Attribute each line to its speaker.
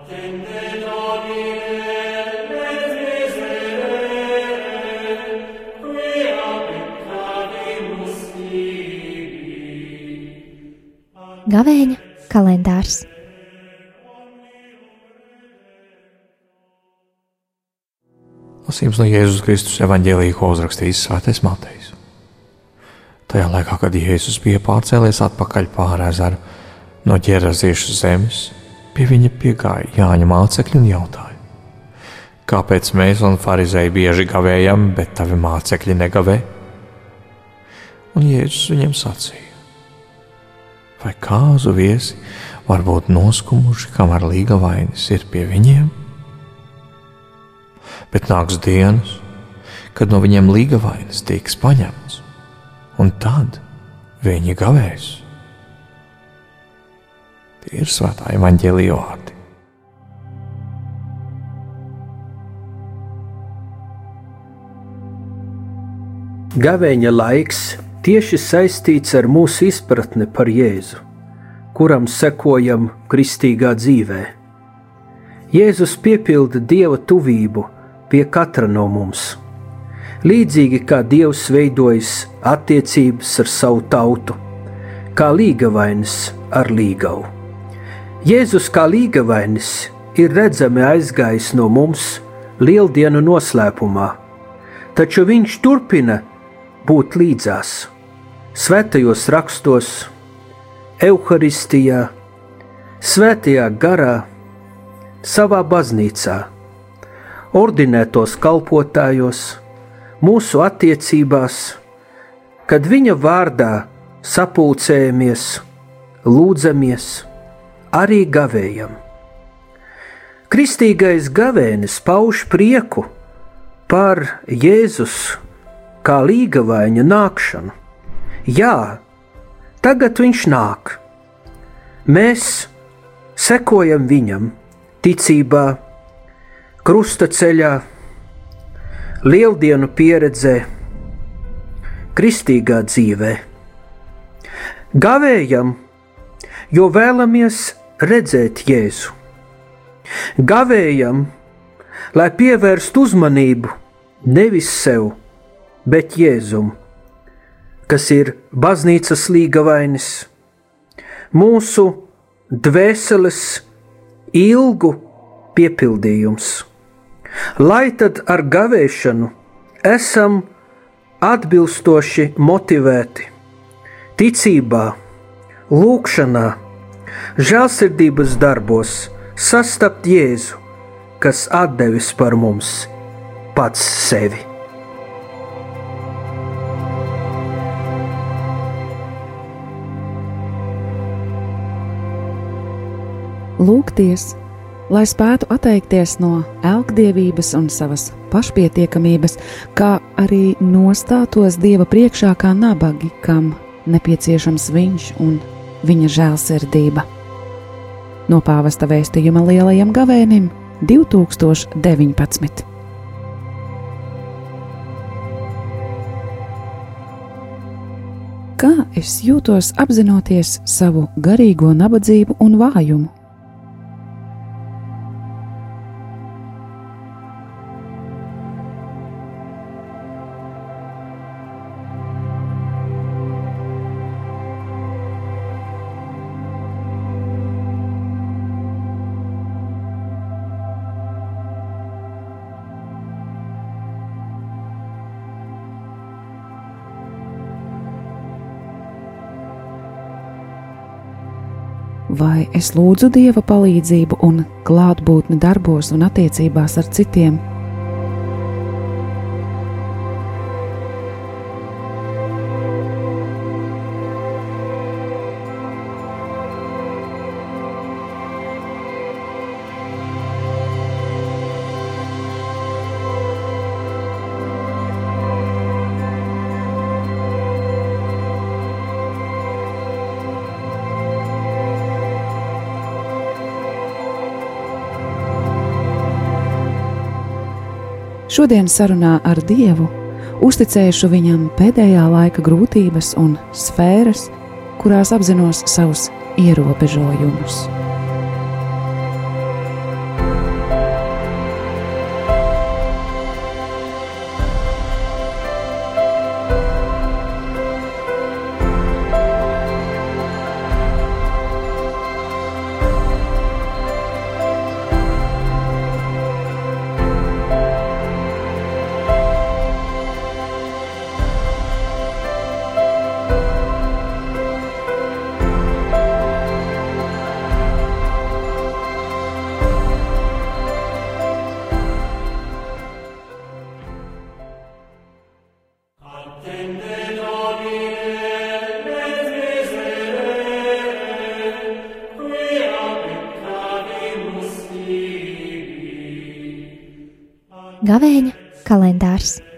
Speaker 1: Gavēņa kalendārs.
Speaker 2: Lasījums no Jēzus Kristus evaņģēlija, ko uzrakstījis Svētais Matejs. Tajā laikā, kad Jēzus bija pārcēlies atpakaļ pāri ezeru no ģeraziešu zemes, pie viņa piegāja Jāņa mācekļi un jautāja: kāpēc mēs un farizēji bieži gavējam, bet tavi mācekļi negavē? Un Jēzus viņiem sacīja: vai kāzu viesi var būt noskumuši, kamēr līgavainis ir pie viņiem? Bet nāks dienas, kad no viņiem līgavainis tiks paņemts, un tad viņi gavēs. Tie ir Svētā evaņģēlija vārdi.
Speaker 3: Gavēņa laiks tieši saistīts ar mūsu izpratni par Jēzu, kuram sekojam kristīgā dzīvē. Jēzus piepilda Dieva tuvību pie katra no mums, līdzīgi kā Dievs veidojis attiecības ar savu tautu, kā līgavainis ar līgavu. Jēzus kā līgavainis ir redzami aizgājis no mums lieldienu noslēpumā, taču viņš turpina būt līdzās svētajos rakstos, Euharistijā, svētajā garā, savā baznīcā, ordinētos kalpotājos, mūsu attiecībās, kad viņa vārdā sapulcējamies, lūdzamies, arī gavējam. Kristīgais gavēnis pauž prieku par Jēzus kā līgavaiņa nākšanu. Jā, tagad viņš nāk. Mēs sekojam viņam ticībā, krusta ceļā, lieldienu pieredzē, kristīgā dzīvē. Gavējam, jo vēlamies redzēt Jēzu. Gavējam, lai pievērstu uzmanību nevis sev, bet Jēzum, kas ir baznīcas līgavainis, mūsu dvēseles ilgu piepildījums. Lai tad ar gavēšanu esam atbilstoši motivēti ticībā, lūgšanā, žēlsirdības darbos sastapt Jēzu, kas atdevis par mums pats sevi.
Speaker 4: Lūgties, lai spētu atteikties no elkdievības un savas pašpietiekamības, kā arī nostātos Dieva priekšā kā nabagi, kam nepieciešams viņš un viņa žēlsirdība. No pāvesta vēstījuma lielajam gavēnim 2019. Kā es jūtos apzinoties savu garīgo nabadzību un vājumu? Vai es lūdzu Dieva palīdzību un klātbūtni darbos un attiecībās ar citiem? Šodien sarunā ar Dievu uzticēšu viņam pēdējā laika grūtības un sfēras, kurās apzinos savus ierobežojumus.
Speaker 1: Gavēņa kalendārs.